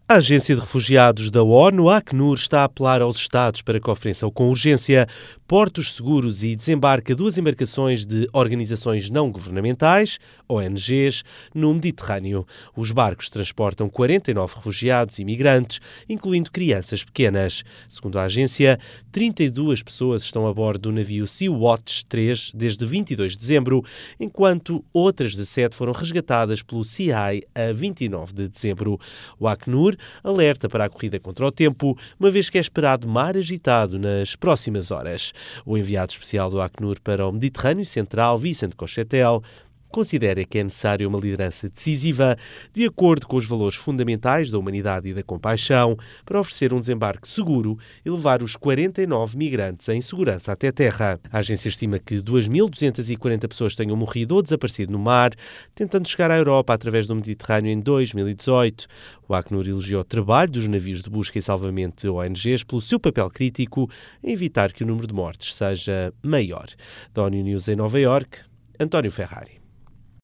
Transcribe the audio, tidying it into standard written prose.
A Agência de Refugiados da ONU, a Acnur, está a apelar aos Estados para que ofereçam com urgência portos seguros e desembarque a 2 embarcações de organizações não governamentais, ONGs, no Mediterrâneo. Os barcos transportam 49 refugiados e migrantes, incluindo crianças pequenas. Segundo a agência, 32 pessoas estão a bordo do navio Sea-Watch 3 desde 22 de dezembro, enquanto outras 17 foram resgatadas pelo Sea-Eye a 29 de dezembro. O Acnur alerta para a corrida contra o tempo, uma vez que é esperado mar agitado nas próximas horas. O enviado especial do Acnur para o Mediterrâneo Central, Vicente Cochetel, considera que é necessária uma liderança decisiva, de acordo com os valores fundamentais da humanidade e da compaixão, para oferecer um desembarque seguro e levar os 49 migrantes em segurança até terra. A agência estima que 2.240 pessoas tenham morrido ou desaparecido no mar, tentando chegar à Europa através do Mediterrâneo em 2018. O Acnur elogiou o trabalho dos navios de busca e salvamento de ONGs pelo seu papel crítico em evitar que o número de mortes seja maior. Da ONU News em Nova Iorque, António Ferrari.